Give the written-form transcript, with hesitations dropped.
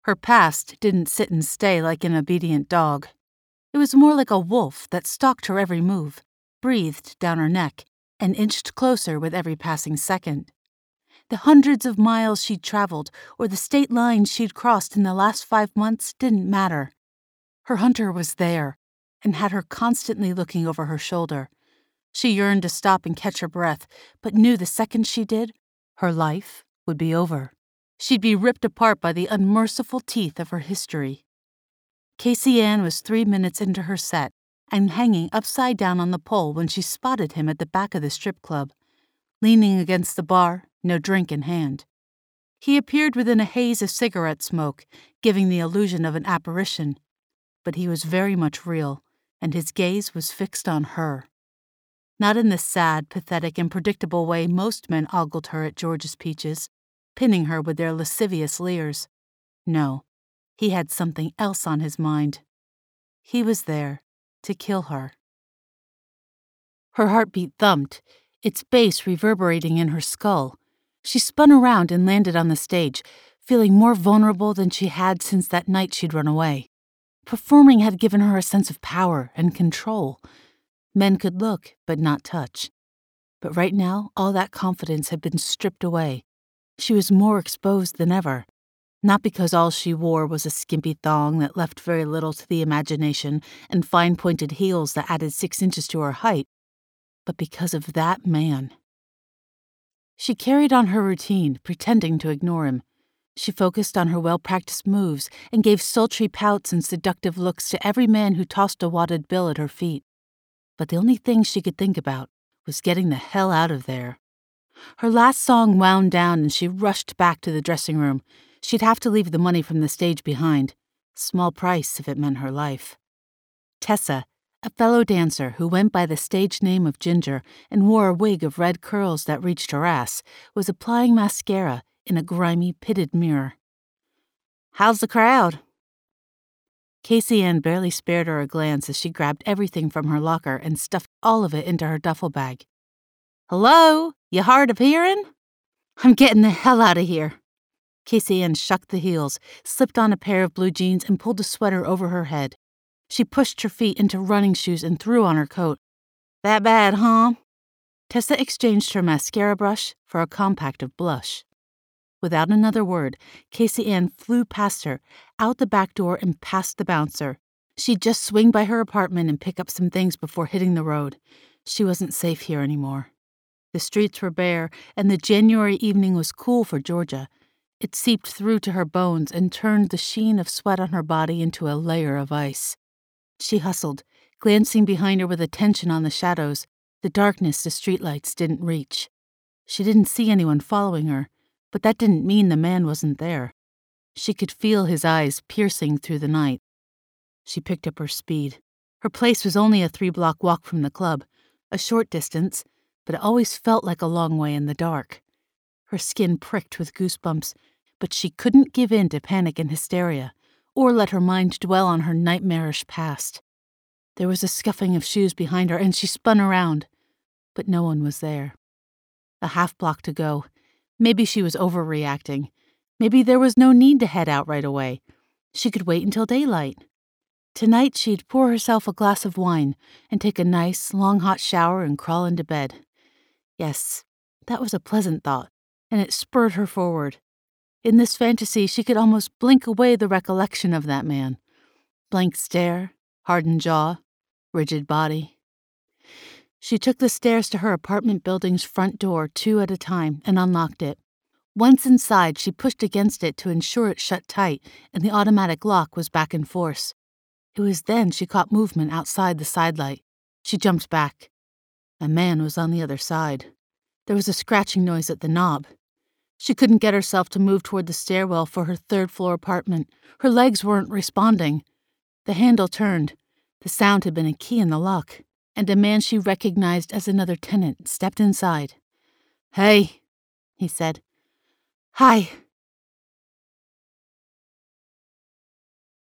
Her past didn't sit and stay like an obedient dog. It was more like a wolf that stalked her every move, breathed down her neck, and inched closer with every passing second. The hundreds of miles she'd traveled or the state lines she'd crossed in the last 5 months didn't matter. Her hunter was there and had her constantly looking over her shoulder. She yearned to stop and catch her breath, but knew the second she did, her life would be over. She'd be ripped apart by the unmerciful teeth of her history. Casey Ann was 3 minutes into her set and hanging upside down on the pole when she spotted him at the back of the strip club, leaning against the bar, no drink in hand. He appeared within a haze of cigarette smoke, giving the illusion of an apparition, but he was very much real, and his gaze was fixed on her. Not in the sad, pathetic, and predictable way most men ogled her at George's Peaches, pinning her with their lascivious leers. No, he had something else on his mind. He was there to kill her. Her heartbeat thumped, its bass reverberating in her skull. She spun around and landed on the stage, feeling more vulnerable than she had since that night she'd run away. Performing had given her a sense of power and control. Men could look, but not touch. But right now, all that confidence had been stripped away. She was more exposed than ever. Not because all she wore was a skimpy thong that left very little to the imagination and fine-pointed heels that added 6 inches to her height, but because of that man. She carried on her routine, pretending to ignore him. She focused on her well-practiced moves and gave sultry pouts and seductive looks to every man who tossed a wadded bill at her feet. But the only thing she could think about was getting the hell out of there. Her last song wound down and she rushed back to the dressing room. She'd have to leave the money from the stage behind. Small price if it meant her life. Tessa, a fellow dancer who went by the stage name of Ginger and wore a wig of red curls that reached her ass, was applying mascara in a grimy, pitted mirror. "How's the crowd?" Casey Ann barely spared her a glance as she grabbed everything from her locker and stuffed all of it into her duffel bag. "Hello? You hard of hearing?" "I'm getting the hell out of here." Casey Ann shucked the heels, slipped on a pair of blue jeans, and pulled a sweater over her head. She pushed her feet into running shoes and threw on her coat. "That bad, huh?" Tessa exchanged her mascara brush for a compact of blush. Without another word, Casey Ann flew past her, out the back door and past the bouncer. She'd just swing by her apartment and pick up some things before hitting the road. She wasn't safe here anymore. The streets were bare, and the January evening was cool for Georgia. It seeped through to her bones and turned the sheen of sweat on her body into a layer of ice. She hustled, glancing behind her with attention on the shadows, the darkness the streetlights didn't reach. She didn't see anyone following her, but that didn't mean the man wasn't there. She could feel his eyes piercing through the night. She picked up her speed. Her place was only a 3-block walk from the club, a short distance, but it always felt like a long way in the dark. Her skin pricked with goosebumps, but she couldn't give in to panic and hysteria, or let her mind dwell on her nightmarish past. There was a scuffing of shoes behind her, and she spun around, but no one was there. A half-block to go. Maybe she was overreacting. Maybe there was no need to head out right away. She could wait until daylight. Tonight she'd pour herself a glass of wine and take a nice, long hot shower and crawl into bed. Yes, that was a pleasant thought, and it spurred her forward. In this fantasy, she could almost blink away the recollection of that man. Blank stare, hardened jaw, rigid body. She took the stairs to her apartment building's front door 2 at a time and unlocked it. Once inside, she pushed against it to ensure it shut tight and the automatic lock was back in force. It was then she caught movement outside the sidelight. She jumped back. A man was on the other side. There was a scratching noise at the knob. She couldn't get herself to move toward the stairwell for her 3rd-floor apartment. Her legs weren't responding. The handle turned. The sound had been a key in the lock, and a man she recognized as another tenant stepped inside. "Hey," he said. "Hi,"